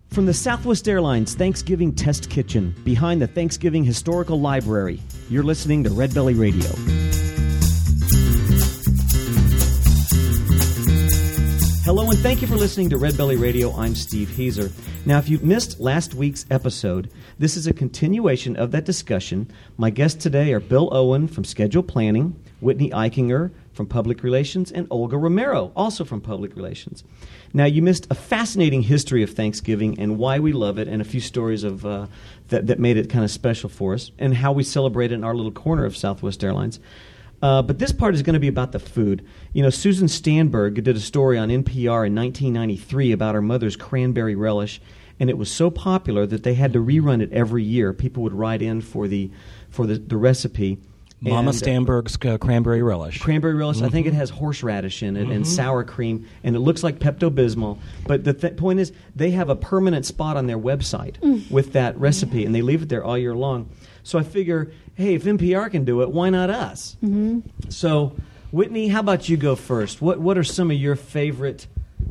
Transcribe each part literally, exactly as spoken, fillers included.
From the Southwest Airlines Thanksgiving Test Kitchen, behind the Thanksgiving Historical Library, you're listening to Red Belly Radio. Hello, and thank you for listening to Red Belly Radio. I'm Steve Hazer. Now, if you missed last week's episode, this is a continuation of that discussion. My guests today are Bill Owen from Schedule Planning, Whitney Eichinger from Public Relations, and Olga Romero, also from Public Relations. Now, you missed a fascinating history of Thanksgiving and why we love it, and a few stories of uh, that, that made it kind of special for us, and how we celebrate it in our little corner of Southwest Airlines. Uh, but this part is going to be about the food. You know, Susan Stanberg did a story on N P R in nineteen ninety-three about her mother's cranberry relish, and it was so popular that they had to rerun it every year. People would write in for the for the, the recipe. Mama and, Stanberg's uh, cranberry relish. Cranberry relish. Mm-hmm. I think it has horseradish in it mm-hmm. and sour cream, and it looks like Pepto-Bismol. But the th- point is, they have a permanent spot on their website mm. with that recipe, and they leave it there all year long. So I figure, hey, if N P R can do it, why not us? Mm-hmm. So, Whitney, how about you go first? What What are some of your favorite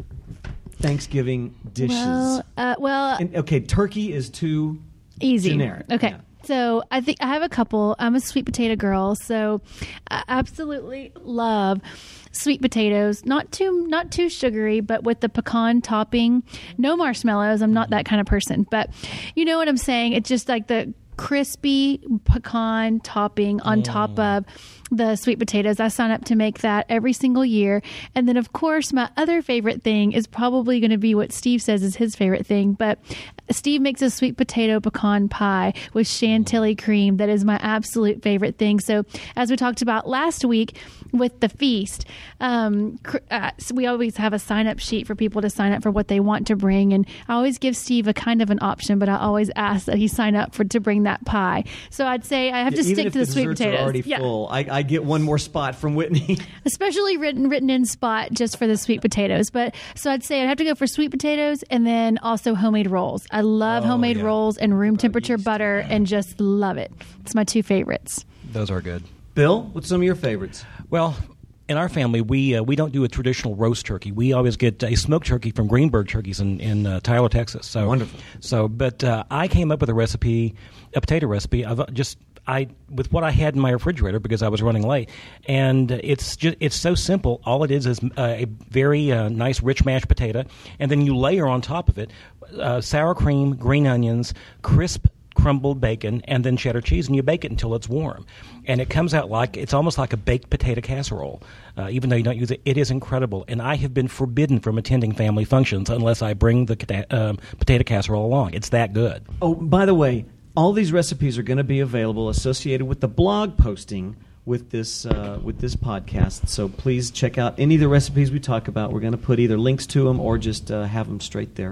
Thanksgiving dishes? Well, uh, well and, okay, turkey is too easy. generic. Okay. Yeah. So I think I have a couple. I'm a sweet potato girl, so I absolutely love sweet potatoes. Not too not too sugary, but with the pecan topping. No marshmallows. I'm not that kind of person, but you know what I'm saying. It's just like the crispy pecan topping on mm. top of the sweet potatoes. I sign up to make that every single year. And then, of course, my other favorite thing is probably going to be what Steve says is his favorite thing. But Steve makes a sweet potato pecan pie with chantilly cream. That is my absolute favorite thing. So as we talked about last week with the feast, um, uh, so we always have a sign-up sheet for people to sign up for what they want to bring. And I always give Steve a kind of an option, but I always ask that he sign up for to bring that pie. So I'd say I have to yeah, stick to the, the sweet potatoes. Are already yeah. full. I, I get one more spot from Whitney. Especially written written in spot just for the sweet potatoes. But so I'd say I'd have to go for sweet potatoes and then also homemade rolls. I love oh, homemade yeah. rolls and room temperature butter and just love it. It's my two favorites. Those are good. Bill, what's some of your favorites? Well, in our family, we uh, we don't do a traditional roast turkey. We always get a smoked turkey from Greenberg Turkeys in, in uh, Tyler, Texas. So wonderful. So, but uh, I came up with a recipe, a potato recipe. I've just I with what I had in my refrigerator because I was running late, and it's just it's so simple. All it is is uh, a very uh, nice rich mashed potato, and then you layer on top of it uh, sour cream, green onions, crisp crumbled bacon, and then cheddar cheese, and you bake it until it's warm. And it comes out like, it's almost like a baked potato casserole, uh, even though you don't use it. It is incredible. And I have been forbidden from attending family functions unless I bring the um, potato casserole along. It's that good. Oh, by the way, all these recipes are going to be available associated with the blog posting with this uh, with this podcast. So please check out any of the recipes we talk about. We're going to put either links to them or just uh, have them straight there.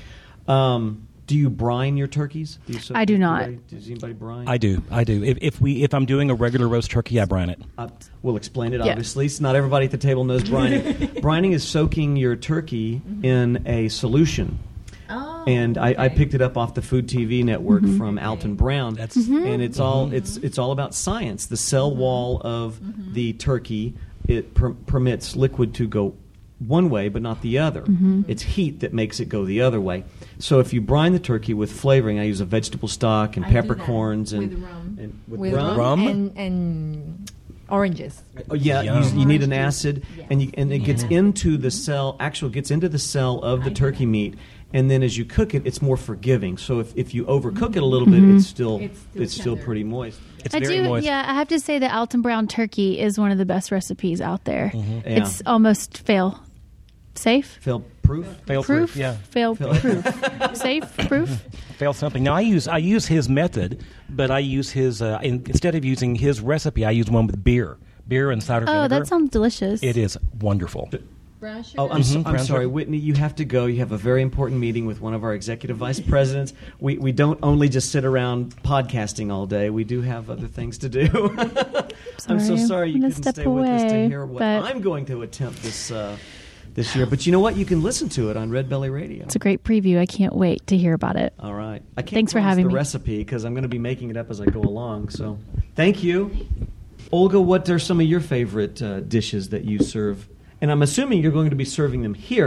Um Do you brine your turkeys? Do you I do not. Anybody, does anybody brine? I do. I do. If, if we if I'm doing a regular roast turkey, I brine it. Uh, we'll explain it. Yeah. Obviously, so not everybody at the table knows brining. Brining is soaking your turkey mm-hmm. in a solution. Oh, and I, okay. I picked it up off the Food T V network mm-hmm. from Alton Brown. That's mm-hmm. and it's all mm-hmm. it's it's all about science. The cell Mm-hmm. wall of Mm-hmm. the turkey it per- permits liquid to go one way but not the other. Mm-hmm. It's heat that makes it go the other way. So if you brine the turkey with flavoring, I use a vegetable stock and I do that peppercorns and with rum, and with, with rum. rum? and, and oranges. Oh, yeah, Yum. you, you need an Orange acid, juice. and you, and it gets Yeah. into the cell. Actually, gets into the cell of the I do turkey that. meat, and then as you cook it, it's more forgiving. So if, if you overcook it a little bit, Mhm. it's still It's it's still still, tender. pretty moist. It's I very do, moist. yeah. I have to say that Alton Brown turkey is one of the best recipes out there. Yeah. It's almost fail safe, Fail proof. Fail proof, proof, yeah. fail Fail- proof, safe proof. Fail something. Now I use I use his method, but I use his uh, in, instead of using his recipe, I use one with beer, beer and cider vinegar. Oh, that sounds delicious. It is wonderful. Brown sugar. Oh, I'm, so, Mhm, I'm brown sorry, sugar. Whitney. You have to go. You have a very important meeting with one of our executive vice presidents. We we don't only just sit around podcasting all day. We do have other things to do. I'm so Sorry. sorry you I'm gonna couldn't step stay with us to away, hear what but- I'm going to attempt this uh, this year. But you know what? You can listen to it on Red Belly Radio. It's a great preview. I can't wait to hear about it. All right. I can't Thanks for promise having the me. recipe because I'm going to be making it up as I go along. So thank you. Olga, what are some of your favorite uh, dishes that you serve? And I'm assuming you're going to be serving them here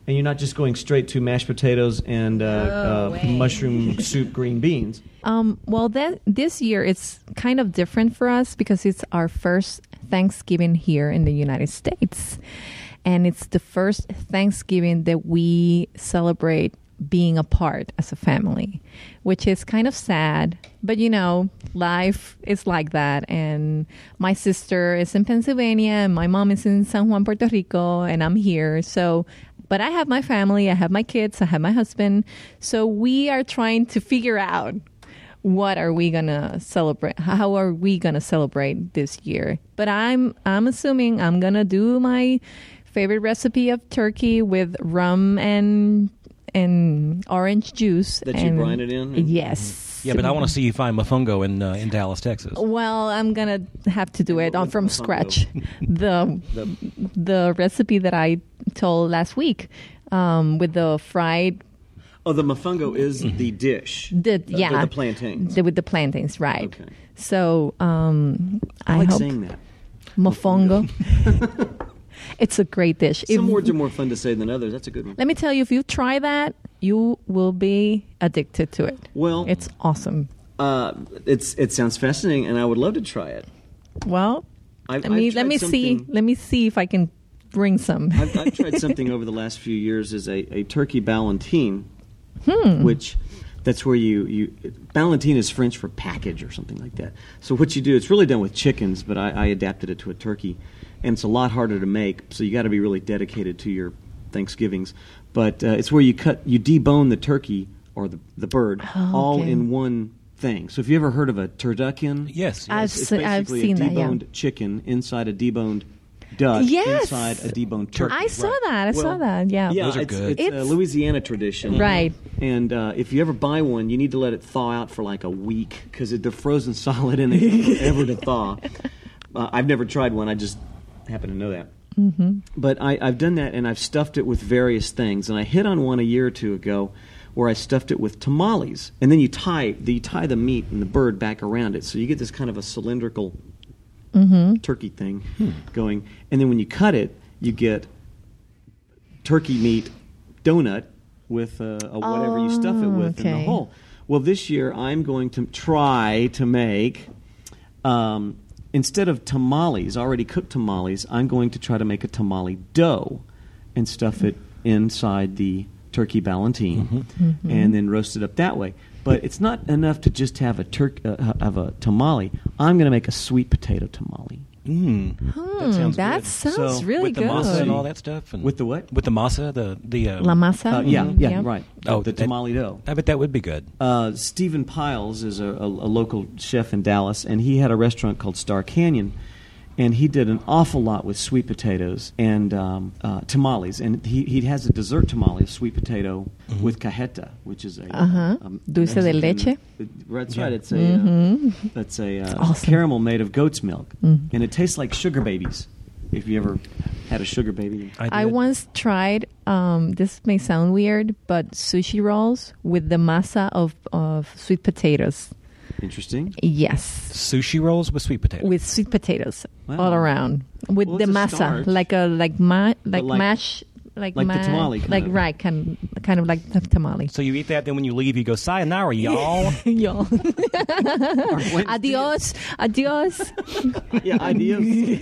And you're not just going straight to mashed potatoes and uh, No uh, way. mushroom soup, green beans. Um, well, that this year it's kind of different for us because it's our first Thanksgiving here in the United States, and it's the first Thanksgiving that we celebrate being apart as a family, which is kind of sad. But you know, life is like that. And my sister is in Pennsylvania, and my mom is in San Juan, Puerto Rico, and I'm here. So. But I have my family, I have my kids, I have my husband. So we are trying to figure out what are we going to celebrate? How are we going to celebrate this year? But I'm I'm assuming I'm going to do my favorite recipe of turkey with rum and and orange juice. That you and, brine it in? Yes. Yeah, but I want to see you find mofongo in uh, in Dallas, Texas. Well, I'm gonna have to do it on from Mofongo. scratch. the The- the recipe that I told last week um, with the fried Oh, the mofongo is the dish. the The- yeah the plantains. the- with the plantains, right? Okay. So um, I, I like hope saying that. mofongo. It's a great dish. If- Some words are more fun to say than others. That's a good one. let me tell you, if you try that, you will be addicted to it. Well, It's awesome. uh, it's it sounds fascinating, and I would love to try it. Well, I've, let me I've let tried me see. something- Let me see if I can bring some. I've, I've tried something over the last few years as a, a turkey ballantine, Hmm. which that's where you, you ballantine is French for package or something like that. So what you do, it's really done with chickens, but I, I adapted it to a turkey, and it's a lot harder to make. So you got to be really dedicated to your Thanksgivings. But uh, it's where you cut, you debone the turkey or the the bird Oh, all okay. in one thing. So if you ever heard of a turducken, Yes. I've it's, it's se- I've basically seen a that, yeah. deboned chicken inside a deboned duck Yes. inside a deboned turkey. I saw Right. that. I saw Well, that. Yeah. Yeah, Those are it's, good. it's a It's- Louisiana tradition, Right. And uh, if you ever buy one, you need to let it thaw out for like a week because they're frozen solid and they take forever to thaw. Uh, I've never tried one. I just happen to know that. Mm-hmm. But I, I've done that, and I've stuffed it with various things. And I hit on one a year or two ago where I stuffed it with tamales, and then you tie the you tie the meat and the bird back around it, so you get this kind of a cylindrical turkey thing going. And then when you cut it, you get turkey meat donut with uh, a whatever you stuff it Oh, with in the okay. hole. Well, this year I'm going to try to make, um, instead of tamales, already cooked tamales, I'm going to try to make a tamale dough and stuff it inside the turkey ballantine and then roast it up that way. But it's not enough to just have a turk uh, have a tamale. I'm going to make a sweet potato tamale. Mm. Hmm, sounds that good. sounds So, really with the good. masa and all that stuff. And With the what? With the masa, the the. Uh, La masa. Uh, yeah, Mhm. yeah, Yep. right. Oh, the that- tamale dough. I bet that would be good. Uh, Stephen Piles is a, a, a local chef in Dallas, and he had a restaurant called Star Canyon, and he did an awful lot with sweet potatoes and um, uh, tamales. And he, he has a dessert tamale of sweet potato with cajeta, which is a Uh-huh. um, Dulce de Mexican- leche? That's Yeah. right. It's a uh, that's a uh, awesome. caramel made of goat's milk, and it tastes like sugar babies. If you ever had a sugar baby, I did. once tried, um, this may sound weird, but sushi rolls with the masa of, of sweet potatoes. interesting. Yes. Sushi rolls with sweet potato. With sweet potatoes Wow. all around. With Well, the it's a masa. starch. Like a like ma- like, like- mash like, like the ma- tamale kind like of. right kind kind of like the tamale. So you eat that, then when you leave, you go sayonara, y'all. Yo. Buenos Adios. Adios. Yeah, ideas.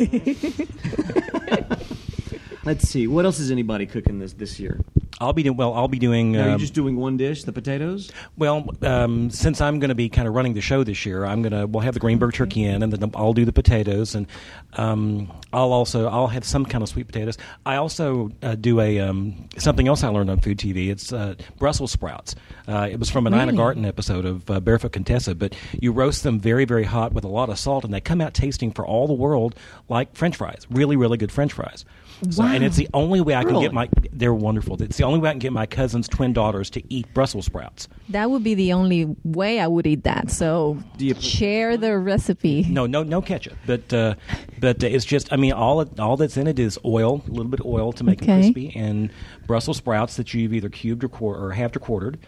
Let's see. What else is anybody cooking this this year? I'll be doing well. I'll be doing. Now, are you um, just doing one dish, the potatoes? Well, um, since I'm going to be kind of running the show this year, I'm going to we'll have the Greenberg turkey in, and then I'll do the potatoes, and um, I'll also I'll have some kind of sweet potatoes. I also uh, do a um, something else I learned on Food T V. It's uh, Brussels sprouts. Uh, it was from an Ina Really? Garten episode of uh, Barefoot Contessa, but you roast them very very hot with a lot of salt, and they come out tasting for all the world like French fries. Really really good French fries. So, and Wow. it's the only way I can Really? get my. They're wonderful. It's the only way I can get my cousin's twin daughters to eat Brussels sprouts. That would be the only way I would eat that. So Do you put- share the recipe. No, no, no ketchup. But uh, but uh, it's just. I mean, all it, all that's in it is oil, a little bit of oil to make them Okay. crispy, and Brussels sprouts that you've either cubed or, quar- or halved or quartered,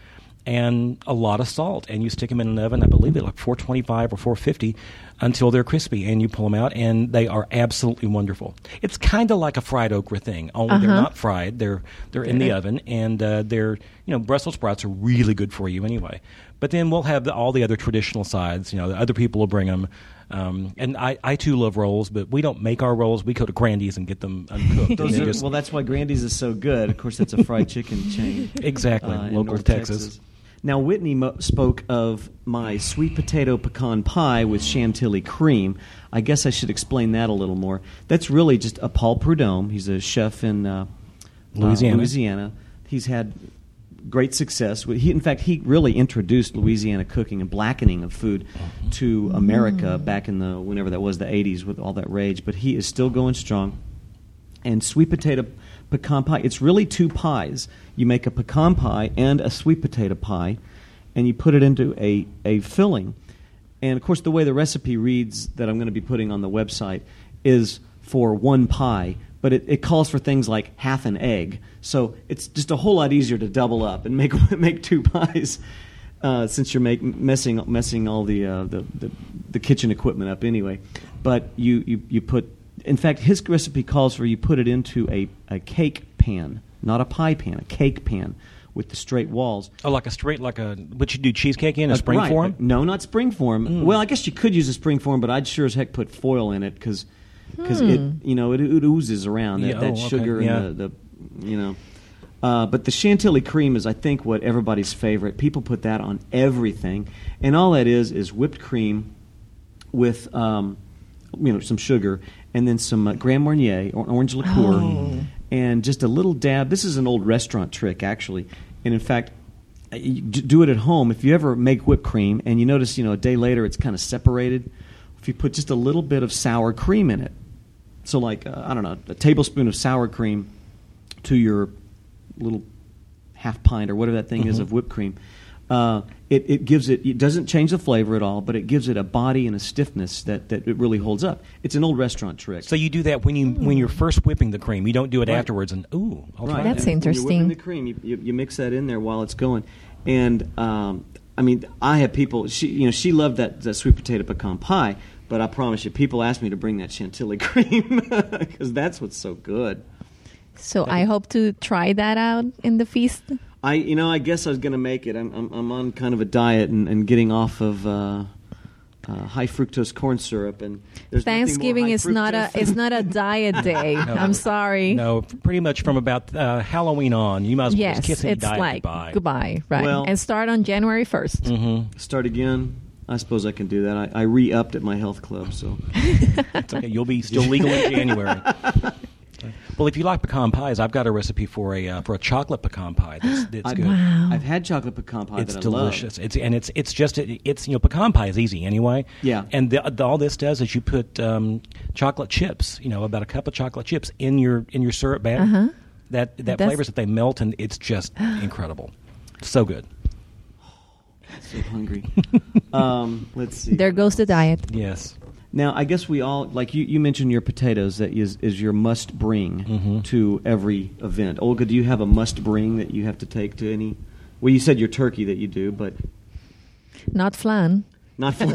and a lot of salt, and you stick them in an oven, I believe at like four twenty-five or four fifty, until they're crispy, and you pull them out, and they are absolutely wonderful. It's kind of like a fried okra thing, only Uh-huh. they're not fried. They're they're in the oven, and uh, they're, you know, Brussels sprouts are really good for you anyway. But then we'll have the, all the other traditional sides. You know, the other people will bring them. Um, and I, I too love rolls, but we don't make our rolls. We go to Grandy's and get them uncooked. Those And are, they just- well, that's why Grandy's is so good. Of course, that's a fried chicken chain. exactly, uh, in local North Texas. Now, Whitney mo- spoke of my sweet potato pecan pie with chantilly cream. I guess I should explain that a little more. That's really just a Paul Prudhomme. He's a chef in uh, Louisiana. Uh, Louisiana. He's had great success. He, in fact, he really introduced Louisiana cooking and blackening of food to America back in the, whenever that was, the eighties with all that rage. But he is still going strong. And sweet potato pecan pie, it's really two pies. You make a pecan pie and a sweet potato pie, and you put it into a, a filling. And, of course, the way the recipe reads that I'm going to be putting on the website is for one pie, but it, it calls for things like half an egg. So it's just a whole lot easier to double up and make make two pies uh, since you're make, messing messing all the, uh, the, the the kitchen equipment up anyway. But you, you, you put, in fact, his recipe calls for you put it into a, a cake pan, not a pie pan, a cake pan with the straight walls. Oh, like a straight, like a, what you do cheesecake in, a Uh, spring right. form? No, not spring form. Mm. Well, I guess you could use a spring form, but I'd sure as heck put foil in it because it, you know, it, it oozes around that, Yeah, that oh, okay, sugar yeah. and the, the you know. Uh, but the chantilly cream is, I think, what everybody's favorite. People put that on everything, and all that is is whipped cream with um, you know, some sugar and then some uh, Grand Marnier or orange liqueur Oh. and just a little dab. This is an old restaurant trick, actually, and in fact. You d- do it at home. If you ever make whipped cream and you notice, you know, a day later it's kind of separated, if you put just a little bit of sour cream in it, so like, uh, I don't know, a tablespoon of sour cream to your little half pint or whatever that thing is of whipped cream, uh, it, it gives it, it doesn't change the flavor at all, but it gives it a body and a stiffness that, that it really holds up. It's an old restaurant trick. So you do that when you when you're first whipping the cream. You don't do it Right. afterwards. And ooh, I'll try Right. That's that. And when interesting. You're whipping the cream. You, you, you mix that in there while it's going, and um, I mean, I have people. She, you know, she loved that, that sweet potato pecan pie, but I promise you, people ask me to bring that chantilly cream because that's what's so good. So I hope to try that out in the feast. I, you know, I guess I was going to make it. I'm, I'm, I'm on kind of a diet and, and getting off of uh, uh, high fructose corn syrup, and there's nothing more Thanksgiving high is not a fructose it's not a diet day. I'm sorry. No, pretty much from about uh, Halloween on, you might as well Yes, just kiss any it's diet like goodbye. goodbye, right? Well- and start on January first. Mm-hmm. Start again. I suppose I can do that. I, I re-upped at my health club, so It's okay. You'll be still legal in January. Well, if you like pecan pies, I've got a recipe for a uh, for a chocolate pecan pie. That's, that's I've, good. Wow. I've had chocolate pecan pie It's that I delicious. love. It's and it's it's just it's you know pecan pie is easy anyway. Yeah. And the, the, all this does is you put um, chocolate chips, you know, about a cup of chocolate chips in your in your syrup bag. Uh-huh. That that That's- flavors that they melt and it's just incredible. So good. So hungry. um, let's see. There goes the diet. Yes. Now, I guess we all, like you, you mentioned your potatoes, that is, is your must bring Mhm. to every event. Olga, do you have a must bring that you have to take to any? Well, you said your turkey that you do, but Not flan. not for.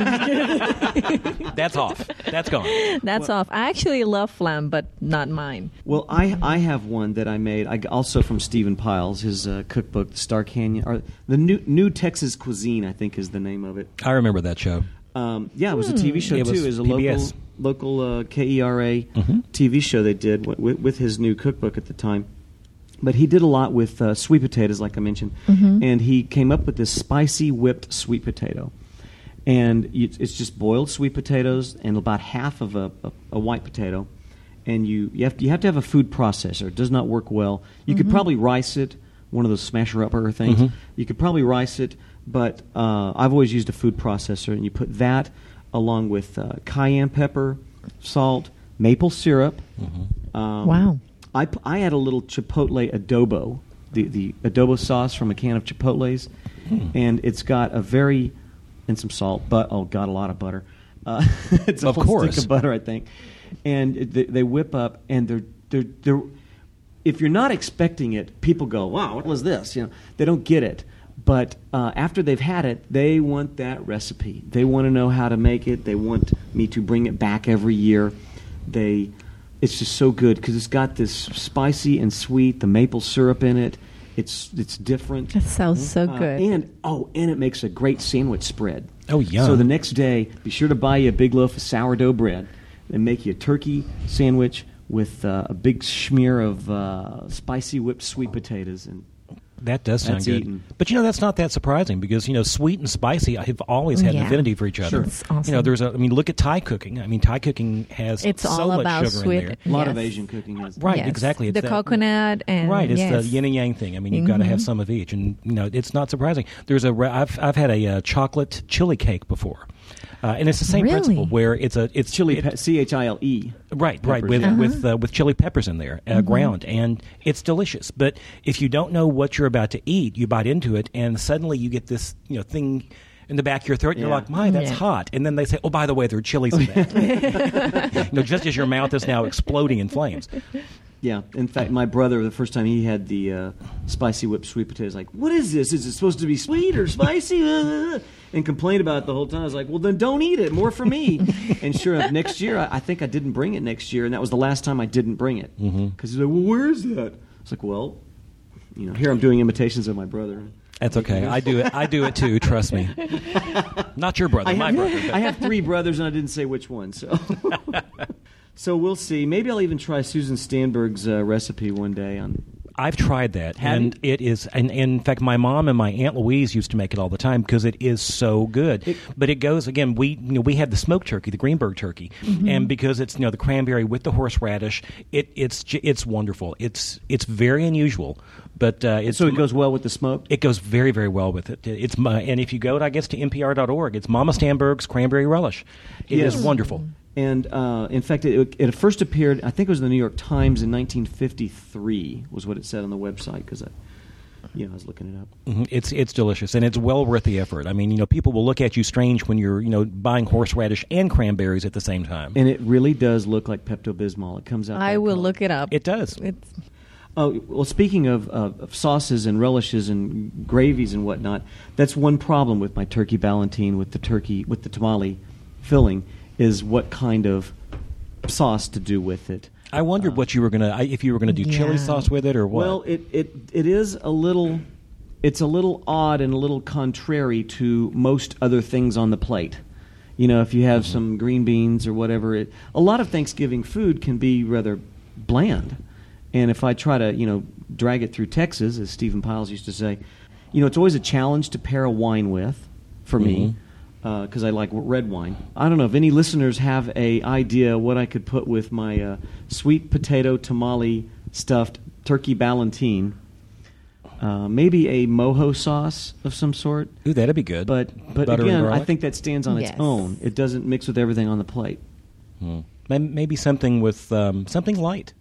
That's off. That's gone. That's off. I actually love flan, but not mine. Well, I, I have one that I made, I, also from Stephen Piles, his uh, cookbook, the Star Canyon, or the New, New Texas Cuisine, I think is the name of it. I remember that show. Um, yeah, it was a T V show It too. was It was a P B local S. local uh, K E R A Mhm. T V show they did with, with, with his new cookbook at the time. But he did a lot with uh, sweet potatoes, like I mentioned, Mhm. and he came up with this spicy whipped sweet potato. And you, it's just boiled sweet potatoes and about half of a, a, a white potato. And you you have, you have to have a food processor. It does not work well. You could probably rice it, one of those smasher-upper things. Mhm. You could probably rice it, but uh, I've always used a food processor. And you put that along with uh, cayenne pepper, salt, maple syrup. Mm-hmm. Um, Wow. I, p- I add a little chipotle adobo, the, the adobo sauce from a can of Chipotles, Hmm. and it's got a very, and some salt, but, oh, God, a lot of butter. Uh, it's a Of full course. stick of butter, I think. And it, they, they whip up, and they're, they're, they're, if you're not expecting it, people go, wow, what was this? You know, they don't get it. But uh, after they've had it, they want that recipe. They want to know how to make it. They want me to bring it back every year. They, it's just so good because it's got this spicy and sweet, the maple syrup in it. It's it's different. That sounds so Uh, good. and oh, and it makes a great sandwich spread. Oh, yum. So the next day, be sure to buy you a big loaf of sourdough bread and make you a turkey sandwich with uh, a big smear of uh, spicy whipped sweet potatoes. And That does sound That's good. eaten. But, you know, that's not that surprising because, you know, sweet and spicy have always had an Yeah. affinity for each other. Sure. It's awesome. You know, there's a, I mean, look at Thai cooking. I mean, Thai cooking has It's so all much about sugar sweet. in there. a lot of Yes. Asian cooking has Right, Yes. exactly. It's The that- coconut and Right, it's yes. the yin and yang thing. I mean, you've got to have some of each, and you know, it's not surprising. There's a re- I've I've had a uh, chocolate chili cake before, uh, and it's the same Really? principle where it's a it's chili, it- pe- C H I L E. Right, right, peppers, with yeah. with uh, with chili peppers in there, uh, ground, and it's delicious. But if you don't know what you're about to eat, you bite into it, and suddenly you get this, you know, thing in the back of your throat, and you're Yeah. like, "My, that's Yeah. hot!" And then they say, "Oh, by the way, there are chilies in that." you know, just as your mouth is now exploding in flames. Yeah. In fact, my brother, the first time he had the uh, spicy whipped sweet potatoes, like, what is this? Is it supposed to be sweet or spicy? Uh, and complained about it the whole time. I was like, well, then don't eat it. More for me. And sure enough, next year, I, I think I didn't bring it next year, and that was the last time I didn't bring it. Because Mm-hmm. he's like, well, where is that? I was like, well, you know, here I'm doing imitations of my brother. That's okay. I do it. I do it too. Trust me. Not your brother, I my have, brother. but- I have three brothers, and I didn't say which one. So, so we'll see. Maybe I'll even try Susan Stanberg's uh, recipe one day. On I've tried that, Have and you? it is. And, and in fact, my mom and my aunt Louise used to make it all the time because it is so good. It- but it goes again. We you know we had the smoked turkey, the Greenberg turkey, Mm-hmm. and because it's you know the cranberry with the horseradish, it it's j- it's wonderful. It's it's very unusual, but uh, it's so it goes well with the smoke. It goes very, very well with it. It's my, and if you go, to, I guess, to N P R dot org, it's Mama Stanberg's Cranberry Relish. It is Yes. wonderful. And uh, in fact, it, it first appeared, I think it was in the New York Times in nineteen fifty-three, was what it said on the website, because I, you know, I was looking it up. Mhm. It's it's delicious, and it's well worth the effort. I mean, you know, people will look at you strange when you're, you know, buying horseradish and cranberries at the same time. And it really does look like Pepto-Bismol. It comes out. I that will color. look it up. It does. It's Oh, well, speaking of, uh, of sauces and relishes and gravies and whatnot, that's one problem with my turkey ballantine with the turkey, with the tamale filling, is what kind of sauce to do with it. I wondered what you were gonna, I- if you were gonna do chili Yeah. sauce with it or what. Well, it, it it is a little, it's a little odd and a little contrary to most other things on the plate. You know, if you have some green beans or whatever, it, a lot of Thanksgiving food can be rather bland. And if I try to, you know, drag it through Texas, as Stephen Piles used to say, you know, it's always a challenge to pair a wine with, for me, because I like red wine. I don't know if any listeners have a idea what I could put with my uh, sweet potato tamale stuffed turkey ballantine. Uh, maybe a mojo sauce of some sort. Ooh, that'd be good. But but Butter and again, I garlic? think that stands on its Yes. own. It doesn't mix with everything on the plate. Hmm. May- maybe something with um, something light.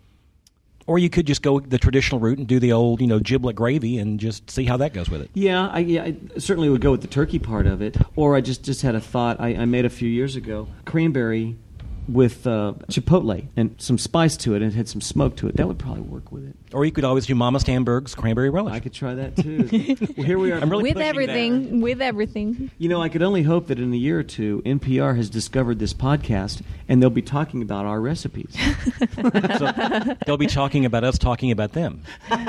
Or you could just go the traditional route and do the old, you know, giblet gravy and just see how that goes with it. Yeah, I, yeah, I certainly would go with the turkey part of it. Or I just, just had a thought I, I made a few years ago: cranberry with uh, chipotle and some spice to it, and it had some smoke to it. That would probably work with it. Or you could always do Mama Stanberg's Cranberry Relish. I could try that too. Well, here we are. I'm really with pushing everything, with everything. You know, I could only hope that in a year or two, N P R has discovered this podcast, and they'll be talking about our recipes. So they'll be talking about us talking about them.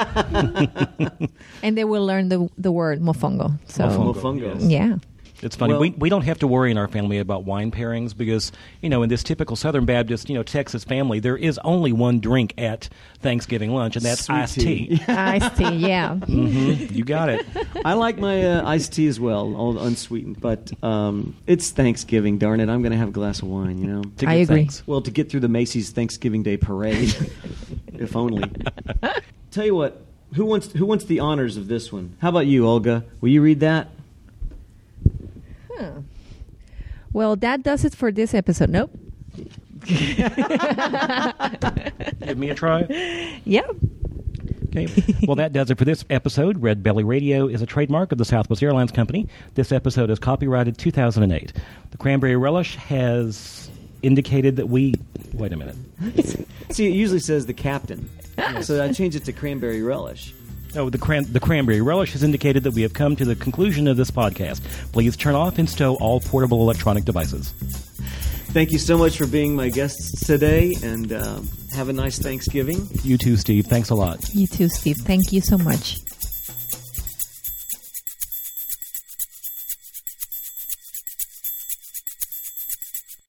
And they will learn the the word mofongo. So Mofongo. Mofongo. yes. yeah. It's funny. Well- we we don't have to worry in our family about wine pairings because, you know, in this typical Southern Baptist, you know, Texas family, there is only one drink at Thanksgiving lunch, and that's Sweet iced tea. tea. Iced tea, yeah. hmm You got it. I like my uh, iced tea as well, all unsweetened. But um, it's Thanksgiving, darn it! I'm going to have a glass of wine. You know. To I give agree. thanks. Well, to get through the Macy's Thanksgiving Day parade, if only. Tell you what, who wants who wants the honors of this one? How about you, Olga? Will you read that? Huh. Well, that does it for this episode. Nope. Give me a try. Yep. Okay. Well, that does it for this episode. Red Belly Radio is a trademark of the Southwest Airlines Company. This episode is copyrighted two thousand eight. The Cranberry Relish has indicated that we... Wait a minute. See, it usually says the captain, so I changed it to cranberry relish. Oh, the, cran- the cranberry relish has indicated that we have come to the conclusion of this podcast. Please turn off and stow all portable electronic devices. Thank you so much for being my guests today, and um, have a nice Thanksgiving. You too, Steve. Thanks a lot. You too, Steve. Thank you so much.